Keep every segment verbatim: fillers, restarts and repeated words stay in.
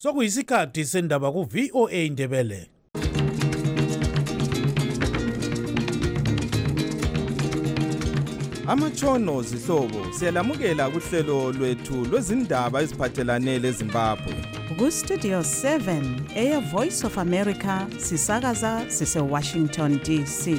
Sokuyisikhathi sendaba ku V O A Ndebele. Amatshono zihlobo siyalamukela kuhlelo lwethu lwezindaba eziphathelane leZimbabwe. Ku Studio seven Air Voice of America sisakaza sise Washington D C.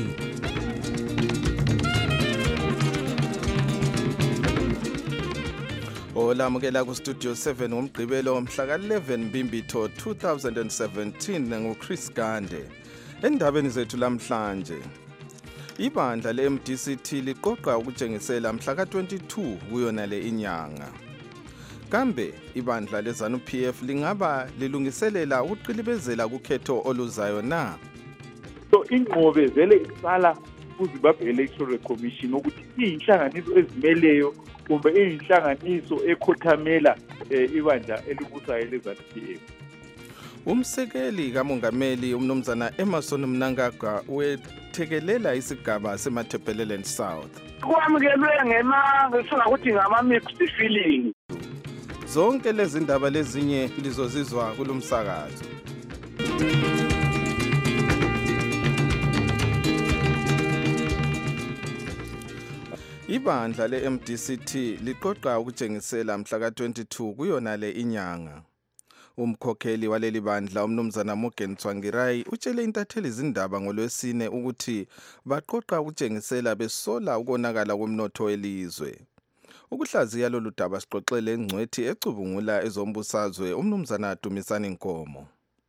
Olamukela ku Studio seven ngomgqibelo mhla ka eleven Mbimbitho two thousand seventeen nguChris Gande. Endabeni zethu lamhlanje, ibandla le-M D C T liqoqa ukutshengisela mhla ka twenty-two kuyona le inyanga. Kambe ibandla leZANU P F lingaba lilungiselela ukuqilibezela kukhetho oluzayo na? So ingqobe vele iqala kuZimbabwe Electoral Commission ukuthi inhlanganiso ezimeleyo kumbe inhlanganiso ekhothamela ibandla elibusayo leZANU P F. Umsekeli kamongameli umnumzana Emmerson Mnangagwa wethekelela isigaba seMatabeleland South. Kwamukelwe ngema ngifuna ukuthi ngama mixed feeling. Zonke lezi ndaba lezinye lizozizwa kulomsakazo. Ibandla le-M D C T liqoqa ukutshengisela mhla ka twenty-two kuyona le inyanga. Umkhokheli waleli bandla umnumzana Morgan Tsvangirai utshele intatheli izindaba ngolwesine ukuthi baqoqa ukutshengisela besola ukonakala komnotho welizwe. Ukuhlaziya lolu daba sixoxele ingcwethi ecubungula ezombusazwe umnumzana Dumisani Nkomo.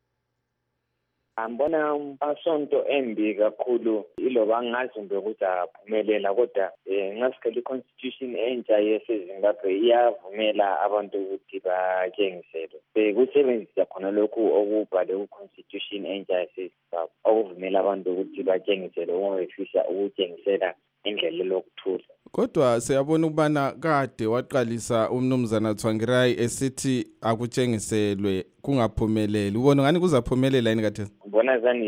Ambona umpasonto embi kakhulu iloba ngazi nje ukuthi aphumelela kodwa ngasikele i-constitution entsha yeZimbabwe iyavumela abantu ukuthi batshengisele. Bekusebenzisa khona lokhu okubhale ku-constitution entsha yeZimbabwe okuvumela abantu ukuthi batshengisele uma befisa ukutshengisela indlela lokuthula. Kodwa siyabona ukubana kade waqalisa umnumzana Tsvangirai esithi akutshengiselwe kungaphumeleli. Ubona ngani kuzaphumelela yini kade? Ubona zani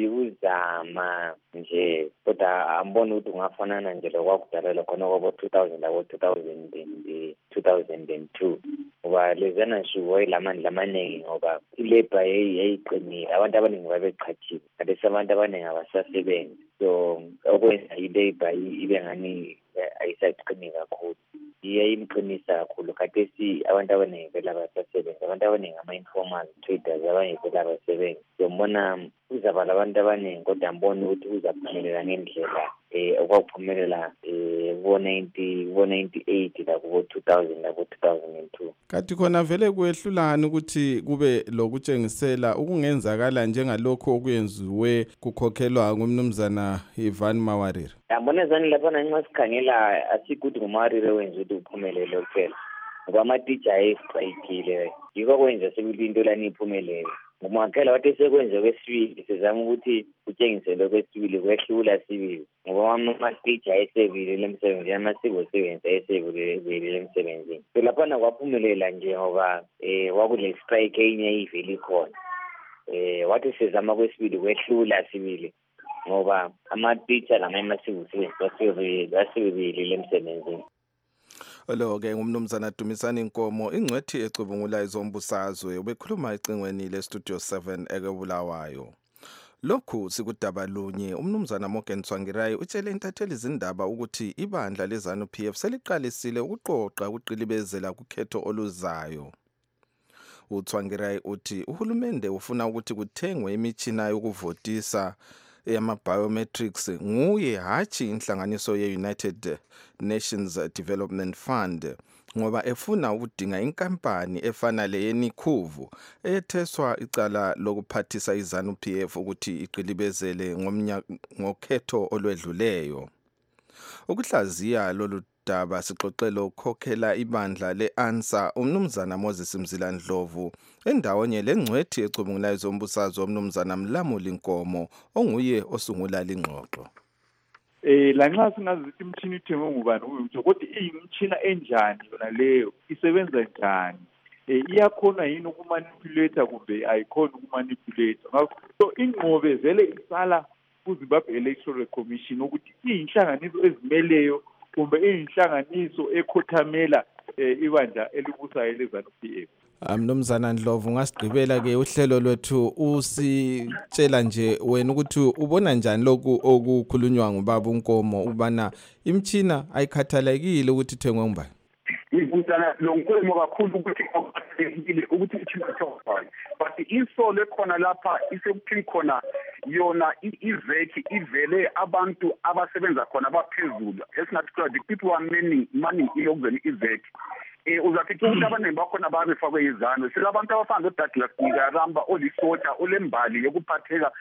yikuzama nje kodwa ambona ukuthi ungafanana nje lokwakudalelwa khona kwabo two thousand labo two thousand and two thousand two. Uba lezana nshubo ilamandla amaningi ngoba ilabor yayiqinile, abantu abaningi babeqhathile, kade abantu abaningi abasasebenzi. So okwenza ilabor ibe ngani ayisaqini kakhulu, iyayimqinisa kakhulu. Kade si abantu abaningi vela basasebenza, abantu abaningi ama-informal traders abanye vela basebenza. So mbona uzaba labantu abaningi kodwa mbona ukuthi uzaphumelela ngendlela eh okwakuphumelela eh ku ninety-eight la ku two thousand la ku two thousand two. Kanti khona vele kuyehlulana ukuthi kube lokutshengisela okungenzakala njengalokho okuyenziwe kukhokhelwa ngumnumzana Ivan Mawarire. Yabona zani lapha nxa sikhangela asikuthi nguMawarire wenza ukuthi uphumelele kuphela. Ngoba ama-teacher ayestrikile yiko kwenza sekulinto lani iphumelele. Ngomakela wathi sekwenze kwesibili sizama ukuthi kutshengisele kwesibili kwehlula sibili ngoba ama-teacher ayesebile lemsebenzi amasiko sebenza ayesebile lemsebenzi. So lapha nakwaphumelela nje ngoba eh wakule strike enye iveli khona. Eh wathi sizama kwesibili kwehlula sibili ngoba ama-teacher nama-masiko sebenza asebile lemsebenzi. Lo-ke ngumnumzana Dumisani Nkomo, ingcwethi ecubungula izombusazwe, ubekhuluma ecingweni le-Studio seven eKebulawayo. Lokhu sikudaba lunye, umnumzana Morgan Tsvangirai utshele intatheli izindaba ukuthi ibandla leZANU P F seliqalisile ukuqoqa ukuqilibezela kukhetho oluzayo. uTsvangirai uthi uhulumende ufuna ukuthi kuthengwe imitshina yokuvotisa eyama-biometrics nguye hatshi inhlanganiso ye-United Nations Development Fund ngoba efuna ukudinga inkampani efana leyeNikhuvu eyetheswa icala lokuphathisa iZANU P F ukuthi iqilibezele ngokhetho olwedluleyo. Ukuhlaziya lolu daba sixoxelo ukhokhela ibandla le-ANSA umnumzana Moses Mzilandlovu endawonye lengcwethi ecubungula izombusazwe umnumzana Mlamuli Nkomo onguye osungula lingxoxo. Eh lanxa singazi ukuthi imithini ithengwe ngubani uyitho kodwa iyimithina enjani yona leyo isebenza njani, eh iyakhona yini ukumanipulate kumbe ayikhona ukumanipulate. So ingqobe vele iqala kuZimbabwe Electoral Commission ukuthi inhlanganiso ezimeleyo kumbe inhlanganiso ekhothamela ibandla elibusayo leZANU P F. Mnumzana Ndlovu, ngasigqibela ke uhlelo lwethu usitshela nje wena ukuthi ubona njani lokhu okukhulunywa ngubaba uNkomo ubana imtshina ayikhathalekile ukuthi ithengwe ngubani. Ngizana lo nkomo kakhulu ukuthi akukhathalekile ukuthi imtshina ithengwe, but insolo ekhona lapha isekuthini khona yona iveki ivele abantu abasebenza khona abaphezulu esingathi the people who are manning money ilokuzeni iveki. Eh uzathi ukuthi abaningi bakhona babefakwe izano silabantu abafana noDouglas Ngaramba olisota olembali yokuphatheka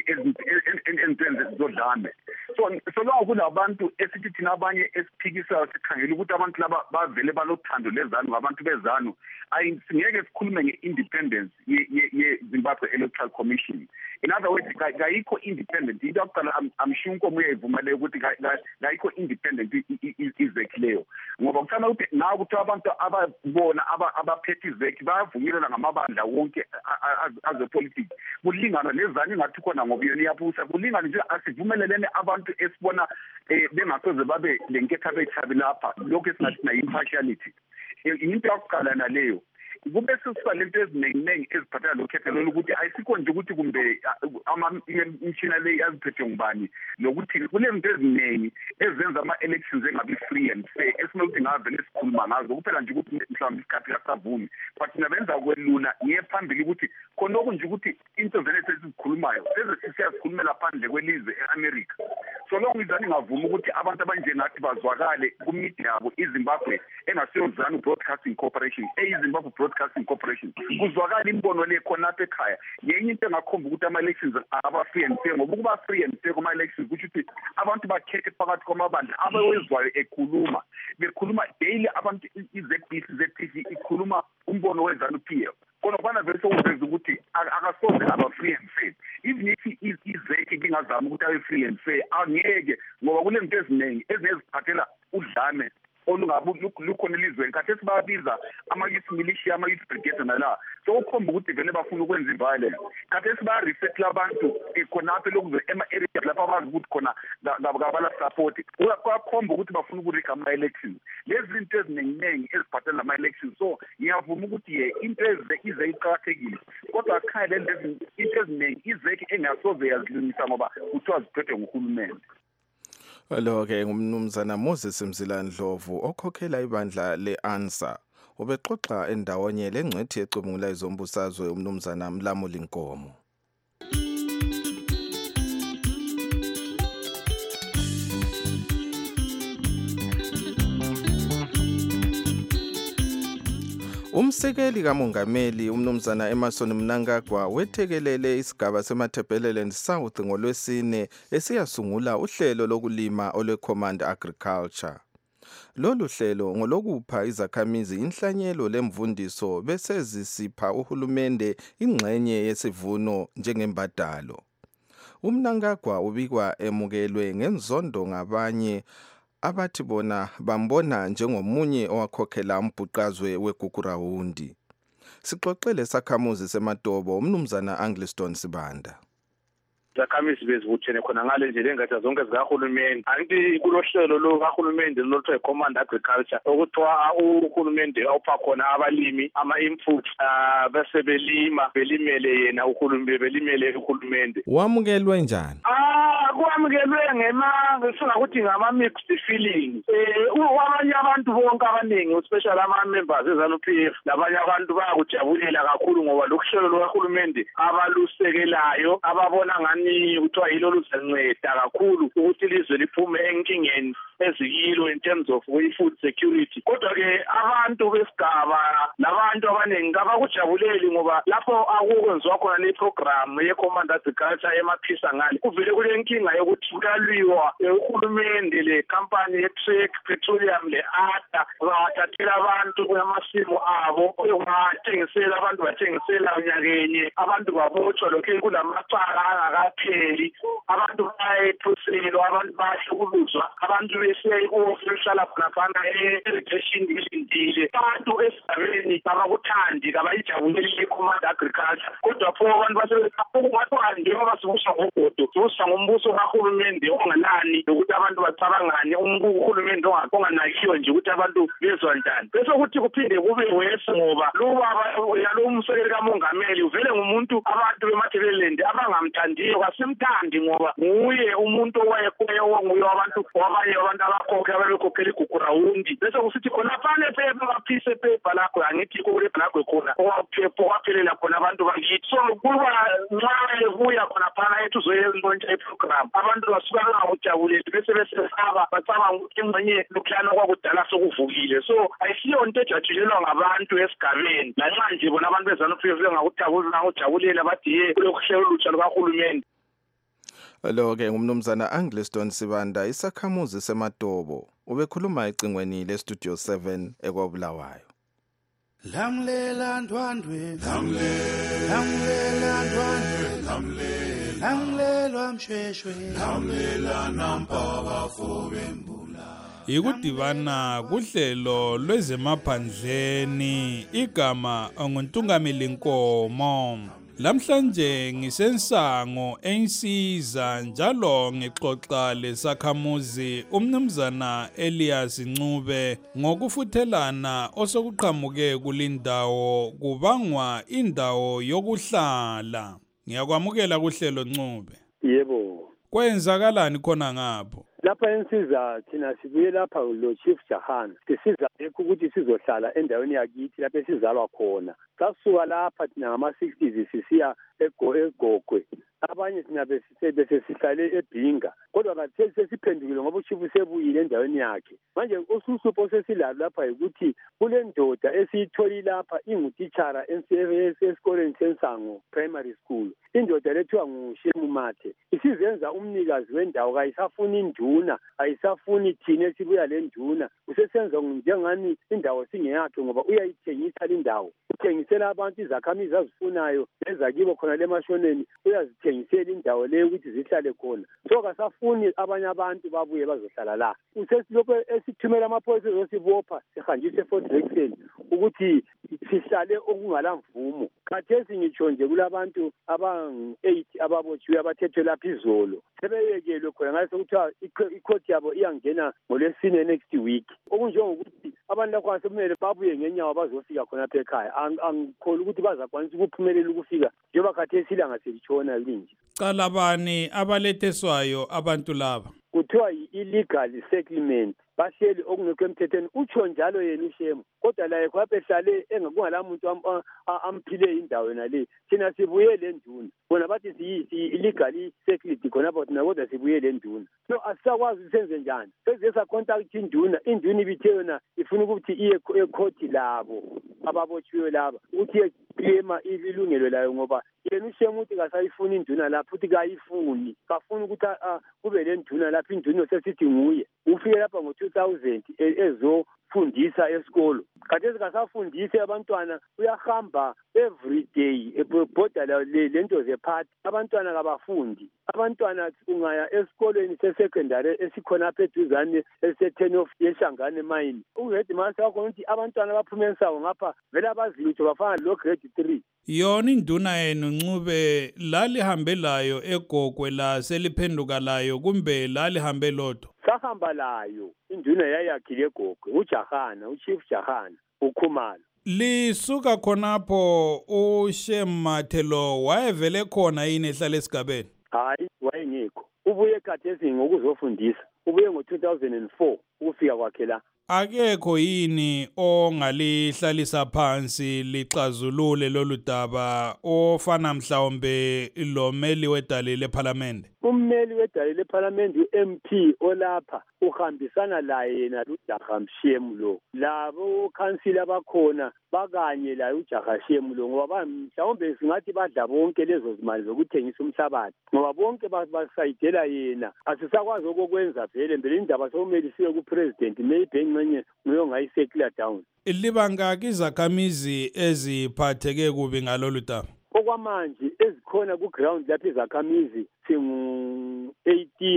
entweni zodlame. So so lo kulabantu esithi thina abanye esiphikisa sikhangela ukuthi abantu laba bavele balothando lezano ngabantu bezano ayingeke sikhulume ngeindependence ye Zimbabwe Electoral Commission. In other words, kayikho independent into yokuqala amshunko muyayivumela ukuthi kayikho independent izekleyo ngoba kuthana ukuthi nawo ukuthi abantu ababona abaphethe izeki bayavunyelana ngamabandla wonke azepolitics kulingana nezani ngathi khona ngoba yona iyabusa kulingana nje asivumelelene abantu esibona bengasoze babe lenketha bethabi lapha lokho esingathi na impartiality into yokuqala naleyo kube sesibalento eziningi eziphathelana lokhethelelo ukuthi ayisikho nje ukuthi kumbe ama imishina le yaziphethe ngubani lokuthi kunezinto eziningi ezenza ama elections engabi free and fair esinokuthi ngavele sikhuluma ngazo kuphela nje ukuthi mhlawumbe isikhathi kasavumi but nabenza kwelula ngiye phambili ukuthi khona okunje ukuthi into vele sesikhulumayo seze sisiyazikhulumela phandle kwelizwe eAmerica so lo ngizani ngavuma ukuthi abantu abanjengathi bazwakale kumedia yabo iZimbabwe engasiyo ZANU Broadcasting Corporation eyiZimbabwe Broadcasting Corporation kuzwakala imbono le khona apha ekhaya yenye into engakhomba ukuthi ama elections aba free and fair ngoba ukuba free and fair kuma elections kusho ukuthi abantu bakhethe phakathi kwamabandla abawezwayo ekhuluma bekhuluma daily abantu iZBC Z T V ikhuluma umbono weZANU P F kona bana vele sokuveza ukuthi akasoze aba free and fair even if izeki ngingazama ukuthi abe free and fair angeke ngoba kunezinto eziningi eziziphathela udlame olungabu lukhona elizweni kathi sibabiza ama youth militia ama youth brigade nala so ukhomba ukuthi vele bafuna ukwenza iviolence kathi siba resettle abantu ekhonaphe lokuzwe ema area lapha abazi ukuthi khona ngabala support kwakhomba ukuthi bafuna ukurika ama elections lezi zinto eziningi eziphathela ama elections so ngiyavuma ukuthi ye into eze ize iqhathekile kodwa akhaya lezi into eziningi izeki engasoze yazilungisa ngoba kuthiwa ziphethe nguhulumeni. Lo ke ngumnumzana Moses Mzila Ndlovu okhokhela ibandla leANSA ubexoxa endawonye lengcwethi ecubungula izombusazwe umnumzana Mlamuli Nkomo. Umsekeli kamongameli umnumzana Emmerson Mnangagwa wethekelele isigaba seMatabeleland South ngolwesine esiyasungula uhlelo lokulima olweCommand Agriculture. Lolu hlelo ngolokupha izakhamizi inhlanyelo lemvundiso bese zisipha uhulumende ingxenye yesivuno njengembadalo. UMnangagwa ubikwa emukelwe ngenzondo ngabanye abathi bona bambona njengomunye owakhokhela umbhuqazwe weGugurawundi. Sixoxele sakhamuzi seMatobo umnumzana Angliston Sibanda. Zakhamisi bezivuthene khona ngale nje lengathi zonke zikahulumeni anti kulohlelo lo kahulumeni lolothe Command Agriculture okuthiwa uhulumeni awupha khona abalimi ama inputs bese belima belimele yena uhulumeni belimele uhulumeni. Wamukelwe njani? Ah kwamukelwe ngema ngisho ukuthi ngama mixed feelings eh abanye abantu bonke abaningi especially ama members eZANU P F labanye abantu bayakujabulela kakhulu ngoba lokuhlelo lokahulumeni abalusekelayo ababona ngani kuthiwa yilo luzenceda kakhulu ukuthi ilizwe liphume enkingeni ezikilo in terms of food security kodwa ke abantu besigaba nabantu abaningi abakujabuleli ngoba lapho akukwenziwa khona le program ye Command Agriculture emaphisa ngale kuvele kule nkinga yokuthi kulalwiwa uhulumende le company ye Trek Petroleum le Ada bathathela abantu kwamasimo abo bathengisela abantu bathengisela unyakenye abantu babotshwa lokho kulamacala angakapheli abantu bayethusela abantu bahlukuluzwa abantu besiya i-ofisi hlala khona e-irrigation ilindile abantu esigabeni abakuthandi kabayijabuleli i-command agriculture kodwa pho abantu basekungathiwa njengoba sibuswa ngogodo sibuswa ngombuso kahulumende onganani nokuthi abantu bacabangani uhulumende onganakiwe nje ukuthi abantu bezwa njani bese kuthi kuphinde kube wese ngoba lo umsekeli kamongameli uvele ngumuntu abantu bematheleland abangamthandiyo kasimthandi ngoba nguye umuntu owayekweyo nguye abantu wabanye abantu abakhokhe ababekhokhela igugu rawundi bese kusithi khona phane phepha baphise phepha lakho angithi kule lakho khona owaphepha waphelela khona abantu bakithi so kuba nxa ebuya khona phana ethu zoyenza iprogram abantu basuka bangawujabuleli bese besesaba bacabanga ukuthi ingxenye lokuhlana kwakudala sokuvukile so ayisiyo into ejatshulelwa ngabantu esigabeni lanxa nje bona abantu beZANU-P F bangakujabulela bathi ye kulokuhlela olutsha lukahulumende. Lo-ke ngumnumzana Angliston Sibanda isakhamuzi seMatobo ubekhuluma ecingweni lestudio seven ekwabulawayo. Lamlela ndwandwe lamlela lamlela ndwandwe lamlela lamlela mshweshwe lamlela nampaka fobembula ikudibana kuhlelo lwezemaphandleni igama onguntungameli Nkomo. Lamhlanje ngisensango ensiza njalo ngixoxa lesakhamuzi umnumzana Elias Ncube ngokufuthelana osokuqhamuke kulindawo kubangwa indawo yokuhlala. Ngiyakwamukela kuhlelo Ncube. Yebo. Kwenzakalani khona ngapho? Lapha ensiza thina sibuye lapha lo Chief Jahan sisiza ukuthi sizohlala endaweni yakithi lapha esizalwa khona. Sasuka lapha thina ngama sixties sisiya eGogwe abanye thina bese sihlale eBhinga kodwa kathi sesiphendukile ngoba uchifu sebuyile endaweni yakhe. Manje ususupho sesilalo lapha ukuthi kule ndoda esiyitholi lapha ingutitshala esikoleni sensango primary school. Indoda lethiwa nguShemu Mathe isizenza umnikazi wendawo kayisafuni induna ayisafuni thina esibuya le nduna usesenza njengani indawo singeyakhe ngoba uyayithengisa lindawo uthengisela abantu izakhamizi azifunayo ezakibo khona lemashoneni uyazithengisela indawo leyo ukuthi zihlale khona so kasafuni abanye abantu babuye bazohlala la usesilokho esithumela amaphoyisa ezosibopha sihanjise eFort Jackson ukuthi sihlale okungala mvumo khathesi ngitsho nje kulabantu abangu eight ababotshiwe abathethwe lapha izolo sebeyekelwe khona ngase kuthiwa icourt yabo iyangena ngolwesine next week okunjengokuthi abantu lakho asemele babuye ngenyawo bazofika khona lapha ekhaya angikholwa ukuthi bazakwanisa ukuphumelela ukufika njengoba khathesi ilanga selitshona linje. Cala bani abaletheswayo abantu laba? Kuthiwa i-illegal settlement bahleli okungekho emthethweni utsho njalo yena uShemu kodwa la ekho lapha ehlale engakungala muntu amphile indawo yena le thina sibuye le nduna bona bathi si-illegal security khona but kodwa sibuye le nduna so asisakwazi senze njani seze sa contact induna induna ibithe yona ifuna ukuthi iye ecourt labo ababotshiwe laba ukuthi iyeclaima ilungelo layo ngoba yena uShemu uthi kasayifuni induna lapho uthi kayifuni kafuni ukuthi kube le nduna lapho induna sesithi nguye ufike lapha ngo two thousand ezofundisa esikolo khathesi kasafundise abantwana uyahamba every day ebhoda lento zephathi abantwana kabafundi abantwana ungaya esikolweni sesecondary esikhona apha eduzane ese-ten of yeshangane mine uheadmaster wakho uthi abantwana baphumesawo ngapha vele abazilutho bafana lo grade three. Yona induna yenu Ncube lalihambe layo eGogwe la seliphenduka layo kumbe lalihambe lodwa? Sahamba layo induna yayakhile eGogwe uJahana uChief Jahana uKhumalo. Lisuka khonapho uShemu Mathe lo wayevele khona yini ehlala esigabeni? Hayi wayengekho ubuye khathesi ngokuzofundisa ubuye ngo two thousand four ukufika kwakhe la. Akekho yini ongalihlalisa phansi lixazulule lolu daba ofana mhlawumbe lomeli wedale leParliament? Ummeli wedale leParliament uM P olapha uhambisana laye yena uJaha Mshemu lo labo council abakhona bakanye la uJaha Mshemu lo ngoba mhlawumbe singathi badla bonke lezo zimali zokuthengisa umhlabathi ngoba bonke basayidela yena asisakwazi ukukwenza vele mbele indaba sokumelisiwe kupresident maybe ngcenye ngiyongayisekla down. Libangaki izakhamizi eziphatheke kubi ngalolu daba? Okwamanje ezikhona ku ground lapha izakhamizi singu eighteen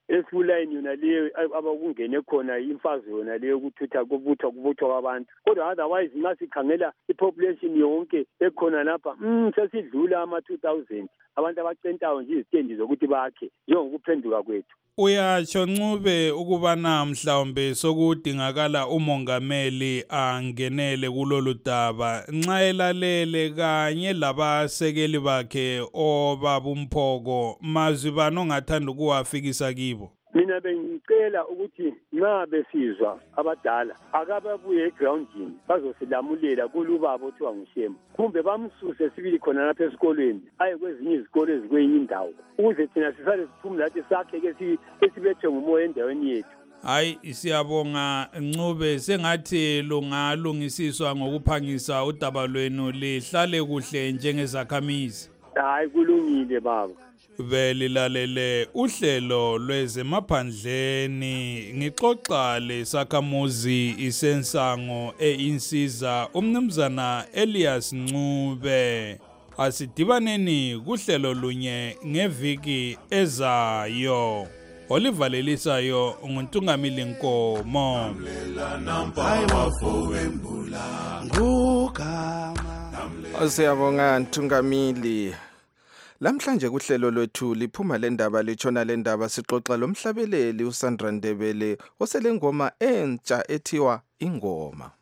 esifulayini yona leyo abakungene khona imfazo yona leyo ukuthutha kubuthwa kubuthwa kwabantu. Kodwa otherwise nxa sikhangela ipopulation yonke ekhona lapha mm sesidlula ama two thousand abantu abacentayo nje izitendi zokuthi bakhe njengokuphenduka kwethu. Uyatsho Ncube ukubana mhlawumbe sokudingakala umongameli angenele kulolu daba nxa elalele kanye labasekeli bakhe obabumphoko mazwi bani ongathanda ukuwafikisa kibo? Mina bengicela ukuthi nxa besizwa abadala akababuye egroundini bazosilamulela kulubaba othiwa nguShemu, kumbe bamsuse sibili khona lapha esikolweni aye kwezinye izikolo ezikwenye indawo ukuze thina sisale siphumula lathi sakhe ke esibethwe ngumoya endaweni yethu. Hayi siyabonga Ncube, sengathi lungalungisiswa ngokuphangisa udaba lwenu lihlale kuhle njengezakhamizi. Hayi kulungile baba. Belilalele uhlelo lwezemaphandleni ngixoxa lesakhamuzi isensango einsiza umnumzana Elias Ncube. Asidibaneni kuhlelo lunye ngeviki ezayo. Olivalelisayo nguntungamili Nkomo. Siyabonga Ntungamili. Lamhlanje kuhlelo lwethu liphuma lendaba litshona lendaba sixoxa lomhlabeleli uSandra Ndebele oselengoma entsha ethiwa Ingoma.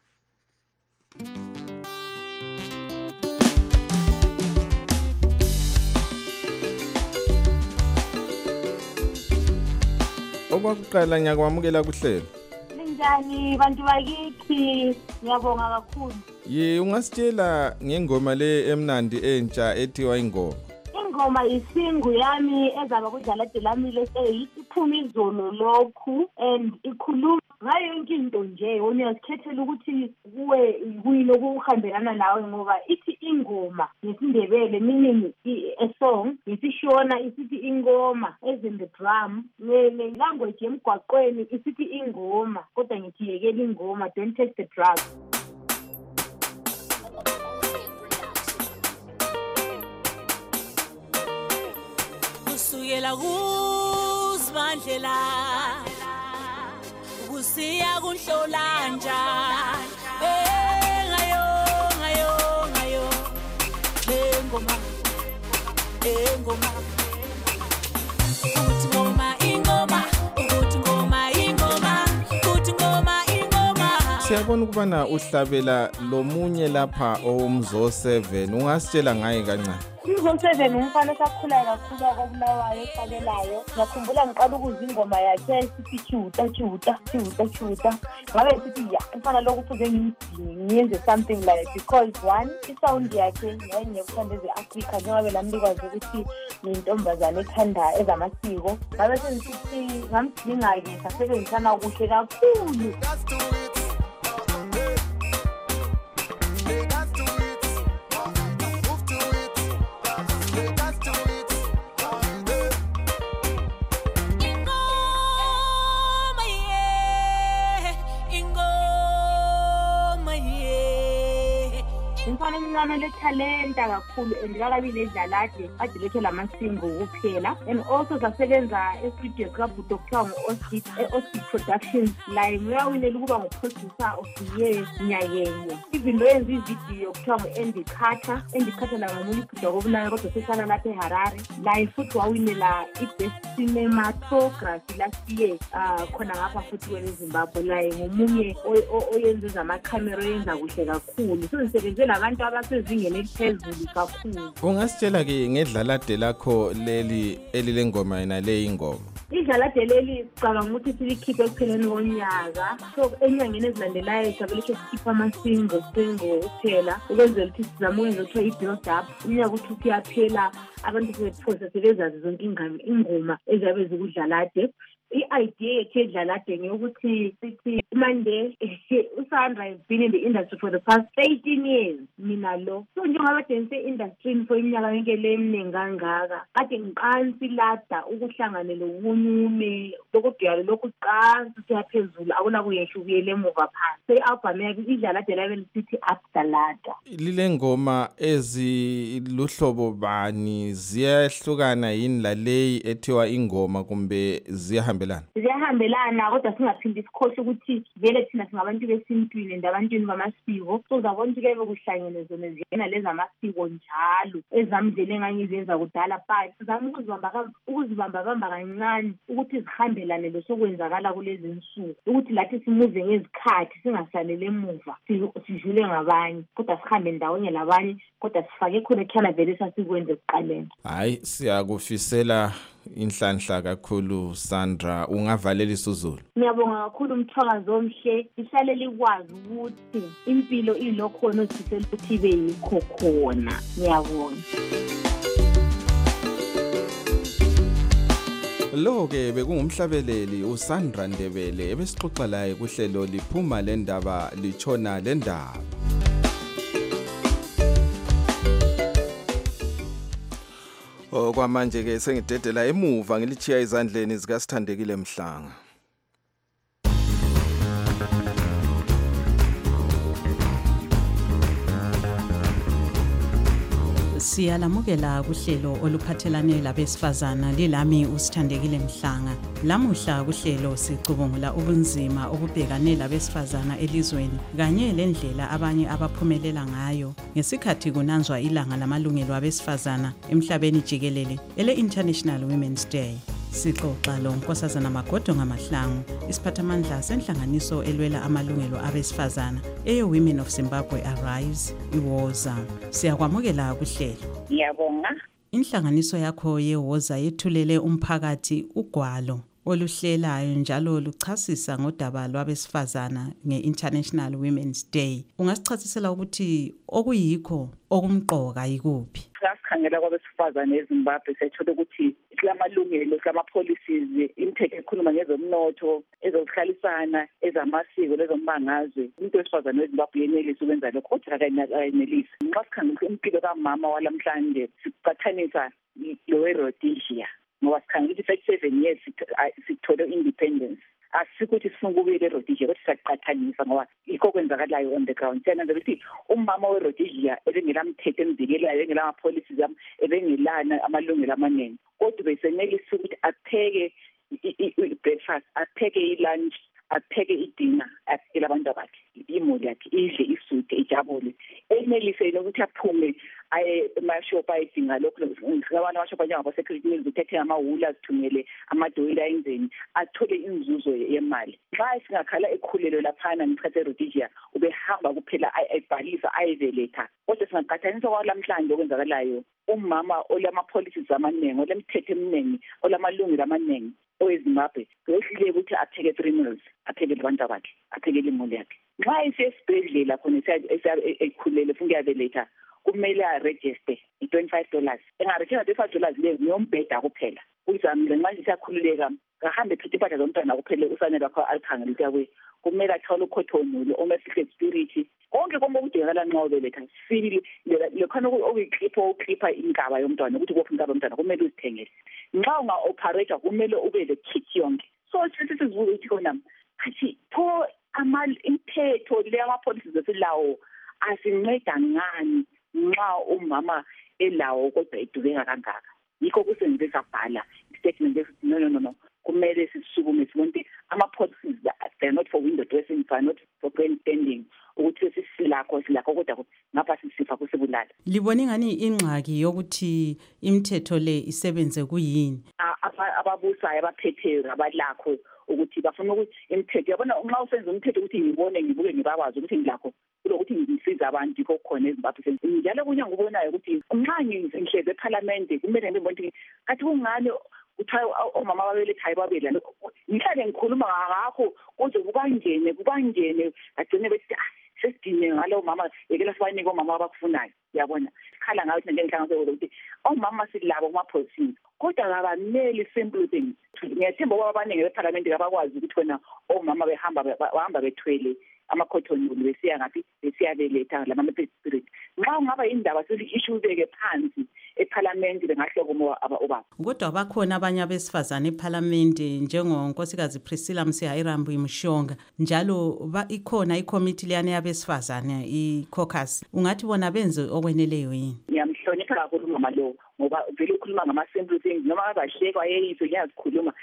Okwakuqala nyakwamukela kuhlelo. Linjani bantu bakithi? Ngiyabonga kakhulu. Ye ungasitshela ngengoma le emnandi entsha ethiwa Ingoma. Ingoma isingu yami ezaba kudlalade lami le-eight iphuma izolo lokhu and ikhuluma ngayo yonke into nje uyazikhethela ukuthi kuwe kuyini okuhambelana nawe ngoba ithi ingoma ngesindebele meaning a song ngesishona isithi ingoma as in the drum le language yemgwaqweni isithi ingoma kodwa ngithi yekela ingoma don't take the drug. Kusukela kuzibandlela kusiya kunhlolanja eh ngayo ngayo ngayo engoma engoma uthi ngoma ingoma uthi ngoma ingoma uthi ngoma ingoma. Siyabona ukubana uhlabela lomunye lapha owumzo seven ungasitshela ngaye kancane. Umzo seven umfana sakhulayo kakhulu akubulawayo esabelayo. Ngiyakhumbula ngiqala ukuzwa ingoma yakhe isithi chuta chuta chuta chuta. Ngabe sithi ya umfana lokufuze ngiyenze something like because one isound yakhe yayingekuthanda eze-Africa njengoba lamnikwazi ukuthi nintombazane ethanda ezamasiko. Ngabe sengithi ngamdinga-ke sasebenzisana kuhle kakhulu. Umfana mncane lethalenta kakhulu andikakabi ledlalade adilethe lamasingo kuphela and also sasebenza estudio kaBhuti okuthiwa ngu-Ostit Productions laye nguyawinela ukuba ngu-producer of the year nyakenye. Even lo yenza ividiyo kuthiwa ngu-Andy Carter. Andy Carter la ngamunye ibhuda kobulayo kodwa sehlala lapha eHarare. Laye futhi wawinela i-best cinematography last year khona ngapha futhi kwele Zimbabwe. Laye ngomunye oyenza ezamacamera oyenza kuhle kakhulu. So ngisebenze labantu abasezingeni eliphezulu kakhulu. Ungasitshela ke ngedlalade lakho leli elilengoma yena le ingoma. Idlalade leli sicabanga ukuthi silikhiphe ekupheleni konyaka. So enyangeni ezilandelayo sabele sikhipha amasingo singo kuphela ukwenzela ukuthi sizame ukwenza ukuthi i-build up unyaka ukuthi uyaphela abantu sebephosa sebezazi zonke ingoma ezabe zikudlalade. I-idea yethu edlalade ngeyokuthi sithi manje uSandra has been in the industry for the past eighteen years mina lo so njengoba dance industry for iminyaka yonke le eminingi kangaka kade ngiqansi lada ukuhlangane lokunyume lokudiyalo lokuqansi siyaphezulu akuna kuyehla ukuyele emuva phansi. So i-album yakhe idlalade labe lisithi Abdalada. Lile ngoma eziluhlobo bani ziyahlukana yini laleyi ethiwa ingoma kumbe ziyahambe ziyahambelana ziyahambelana kodwa singaphindi sikhohle ukuthi vele thina singabantu besintwini and abantwini bamasiko so uzabona ukuthi kebe kuhlangene zona ziyena lezi amasiko njalo ezamdlela engangizenza kudala but sizama ukuzibamba ukuzibamba-bamba kancane ukuthi zihambelane losokwenzakala kulezi nsuku ukuthi lathi simuve ngezikhathi singasalele emuva sidlule ngabanye kodwa sihambe ndawonye labanye kodwa sifake khona ekhana vele sasikwenze kuqaleni. Hayi siyakufisela inhlanhla kakhulu Sandra, ungavalela isizulu. Ngiyabonga kakhulu umthwakazi omhle ihlale likwazi ukuthi impilo ilokho khona osifisela ukuthi ibe yikho khona. Ngiyabonga. Lo ke bekungumhlabeleli uSandra Ndebele ebesixoxa laye kuhlelo liphuma le ndaba lichona le ndaba. Okwamanje ke sengidedela emuva ngilichiya izandleni zika Sithandekile Mhlanga. Siyalamukela kuhlelo oluphathelane labesifazana lilami uSithandekile Mhlanga. Lamuhla kuhlelo sicubungula ubunzima obubhekane labesifazana elizweni kanye lendlela abanye abaphumelela ngayo ngesikhathi kunanzwa ilanga lamalungelo abesifazana emhlabeni jikelele ele International Women's Day. Sixoxa lo Nkosazana Magodo Ngamahlangu, isiphathamandla senhlanganiso elwela amalungelo abesifazana eyo Women of Zimbabwe Arise iwoza. Siyakwamukela kuhlelo. Ngiyabonga. Inhlanganiso yakho yewoza yethulele umphakathi ugwalo oluhlelayo njalo luchasisa ngodaba lwabesifazana nge-International Women's Day. Ungasichasisela ukuthi okuyikho okumqoka yikuphi? Sikhangela kwabesifazane eZimbabwe sethole ukuthi lamalungelo lama-policies imithetho ekhuluma ngezomnotho ezokuhlalisana ezamasiko lezombangazwe umuntu wesifazane weZimbabwe yenelisi ukwenza lokho kodwa akayenelisi. Nxa sikhangela impilo kamama walamhlanje siqathanisa lo-Rhodesia ngoba sikhangela ukuthi thirty-seven years sithole independence asikho ukuthi sifuna ukubuyela eRhodesia kodwa siyaqathanisa ngoba yikho kwenzakalayo on the ground. Siyananzela ukuthi umama weRhodesia ebengelamthetho emvikelayo engelama-policies ebengelana amalungelo amaningi kodwa besenelisa ukuthi apheke i-breakfast apheke i-lunch apheke idina aphekele abantu bakhe imuli yakhe idle isuke ijabule enelise ukuthi aphume aye emashophu ayidinga lokho ngabana amashophu njengabo-security mills uthethe amawuli azithumele amadoyile ayenzeni athole inzuzo yemali. Nxa singakhala ekhulelwe laphana ngikhathe eRhodesia ubehamba kuphela ayibhalisa ayiveletha kodwa singaqathanisa kwalamhlanje okwenzakalayo umama olama-policies amaningi olemthetho eminingi olamalungelo amaningi oweZimbabwe wehlile ukuthi apheke three meals aphekele abantu bakhe aphekele imuli yakhe. Nxa isesibhedlela khona ekhulelwe funa ukuyabeletha kumele arejiste i-twenty-five dollars engarejista twenty-five dollars leyo niyombheda kuphela uyizamile manje siyakhululeka kahambe phethe impahla zomntwana kuphela usane lakho alikhangela ukuthi yakuye kumele athole ukhothonulu omesihle spirit konke konke okudingakala nxa ubeletha sibili lekhona okuyiklipha uklipha inkaba yomntwana ukuthi kuphi inkaba yomntwana kumele uzithengele. Nxa unga-operator kumele ube le-kit yonke. So sithi sizibuza ukuthi khona athi pho imithetho le ama-policies esilawo asinceda ngani nxa umama elawo kodwa edubeka kangaka. Yikho kusenze sabhala i-statement esithi no no no no kumele sisukume sibonke ama-policies they're not for window dressing, they're not for grandstanding ukuthi sisilakho silakho kodwa ngapha sisifa kusibulala. Libone ngani ingxaki yokuthi imithetho le isebenze kuyini? Ababusayo abaphetheyo abalakho ukuthi bafuna ukuthi imithetho yabona nxa usenza umthetho ukuthi ngibone ngibuke ngibakwazi ukuthi ngilakho kulokuthi ngisiza abantu ikho khona eZimbabwe. Njalo kunye ngubonayo ukuthi nxa ngihleze eParliament kumele ngibone ukuthi kathi kungani uthayo omama babelethayo babela ngihlale ngikhuluma ngakho kuze kubangene kubangene agcine bethi sesidine ngalo mama ekela sibanike omama abakufunayo. Yabona sikhala ngayo ukuthi njengenhlanganiso ukuthi omama silabo kuma-policies kodwa kabaneli simple things. Ngiyathemba ukuba abaningi beParliament abakwazi ukuthi wena omama behamba bahamba bethwele amakhothoni besiya ngaphi besiyabeletha lama-spirit. Nxa ungaba indaba seli-issue ubeke phansi eParliament bengahloko obaba. Kodwa bakhona abanye abesifazane eParliament njengonkosikazi Priscilla Msihayirambu Mshonga njalo ikhona ikomiti leyana yabesifazane i-caucus. Ungathi bona benze okweneleyo yini? Ngiyamhlonipha kakhulu mama lo ngoba vele ukhuluma ngama-simple things noma azahlekwa yeyisho ngiyazikhuluma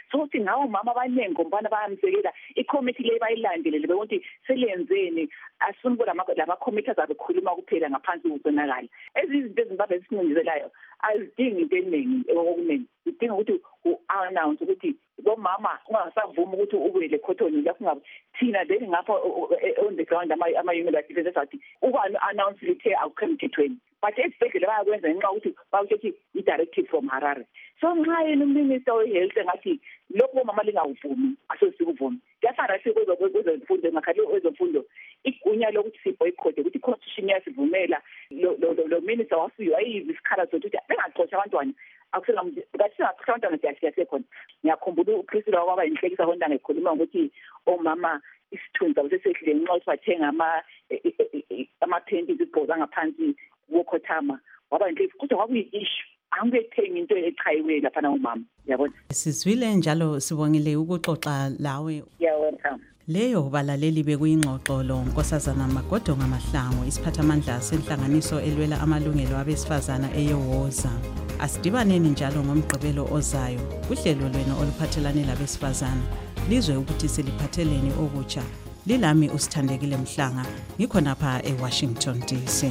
sokuthi ngawo mama abaningi ngombana bayamsekela icommittee le bayilandelele beyokuthi selenzeni asifuni ukuthi lama committee azabe khuluma kuphela ngaphansi kokonakala ezizinto ezimbabhe esincindezelayo azidingi into eningi okuningi idinga ukuthi u-announce ukuthi bomama ungasavuma ukuthi ube le cotton lapho ngabe thina then ngapha on the ground ama-human rights defenders athi uku-announce lithe akukhemthethweni but esibhedlela bayakwenza ngenxa ukuthi bakuthethi i-directive from Harare. So nxa yena uminister we-health engathi lokho bomama lingawuvumi asosikuvumi kuyafana kwezemfundo ngakhale kwezemfundo igunya lokuthi siboycott ukuthi i-constitution yasivumela lo minister wafika wayiva isikhala sokuthi bengaxotsha abantwana akusengathi singaxotsha abantwana siyasekhona. Ngiyakhumbula uPriscilla kwaba inhlekisa konta ngekhuluma ngokuthi omama isithunzi sabo sesehlile nxa ukuthi bathenga ama-paintings izigqoka ngaphansi wokhothama waba inhlekisa kodwa kwakuyi-issue angekuthenga into echayiwe laphana umama yabona. Sizwile njalo sibongile ukuxoxa lawe. Yeah, welcome. Leyo balaleli bekuyingxoxo lo Nkosazana Magodonga Mahlangu isiphathamandla senhlanganiso elwela amalungelo abesifazana eyowoza. Asidibaneni njalo ngomgqibelo ozayo kuhlelo lwenu oluphathelane labesifazana lizwe ukuthi seliphatheleni okutsha. Lilami uSithandekile Mhlanga ngikhona lapha eWashington D C.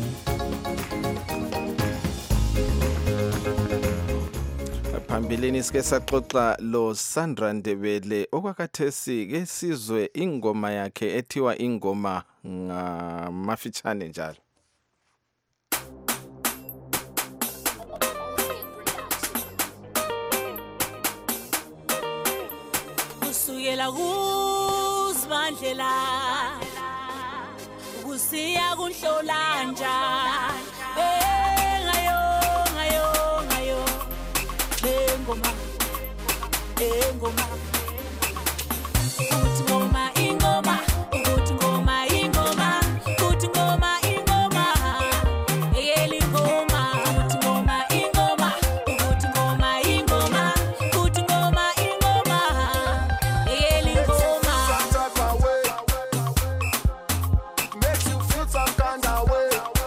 Phambilini sike saxoxa lo Sandra Ndebele okwakhathesi ke sizwe ingoma yakhe ethiwa ingoma ngamafitshane njalo. Kusukela kuzibandlela kusiya kunhlolanja ngayo ngayo ngayo engoma engoma uthi ngoma ingoma uthi ngoma ingoma uthi ngoma ingoma eyeli ngoma uthi ngoma ingoma uthi ngoma ingoma uthi ngoma ingoma eyeli ngoma makes you feel some kind of way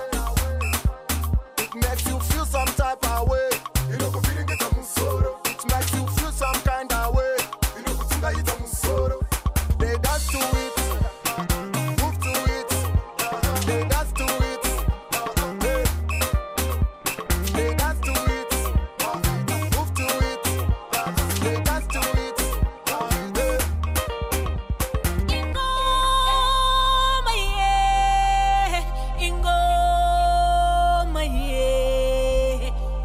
it makes you feel some type of way you know feeling it makes you feel some kind of way. You know, they dance to it, move to it. They dance to it, they dance to it, move to it. They dance to it. Ingoma yeah, ingoma yeah,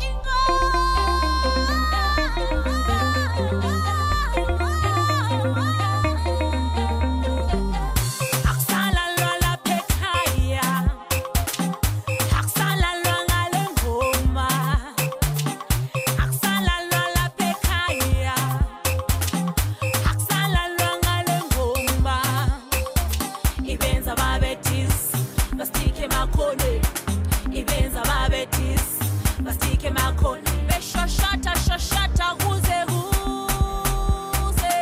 ibenza babetis bastike makhona beshoshata shoshata kuze kuze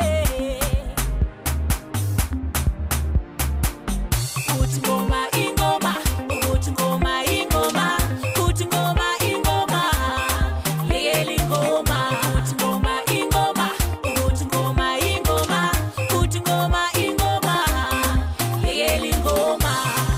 uthi ngoma ingoma uthi ngoma ingoma uthi ngoma ingoma yeli ngoma uthi ngoma ingoma uthi ngoma ingoma uthi ngoma ingoma yeli ngoma.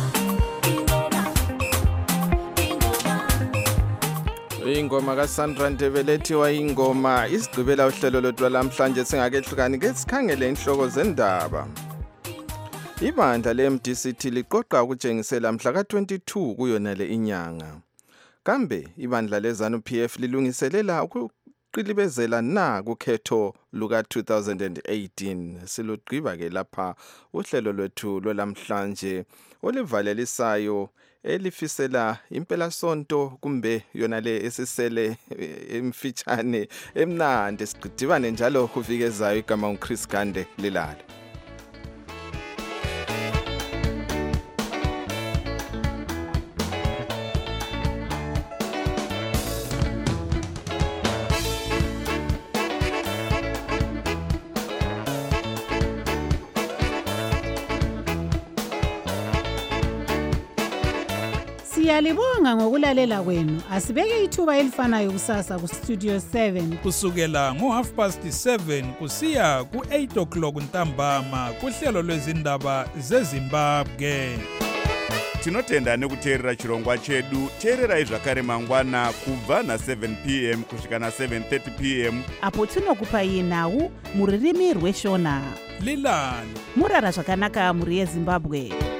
Ingoma kaSandra Ndebele ethiwa ingoma isigqibela uhlelo lwethu lamhlanje singakehlukani ke sikhangele inhloko zendaba. Ibandla le-M D C T liqoqa ukutshengisela mhla ka twenty-two kuyona le inyanga. Kambe ibandla leZANU-P F lilungiselela ukuqilibezela na kukhetho luka two thousand eighteen. Silugqiba ke lapha uhlelo lwethu lwelamhlanje olivalelisayo elifisela impela sonto kumbe yona le esisele emfitshane emnandi sigqidibane njalo kuvikezayo igama uChris Gande lilala. Siyalibonga ngokulalela kwenu. Asibeke ithuba elifanayo kusasa ku Studio seven. Kusukela ngo half past seven kusiya ku eight o'clock ntambama kuhlelo lwezindaba zeZimbabwe. Tinotenda nekuteerera chirongwa chedu. Teererai zvakare mangwana kubva na seven p m kusvika na seven thirty p m apo tinokupai nhau muririmi rweshona. Lilani Murara zvakanaka muri yeZimbabwe.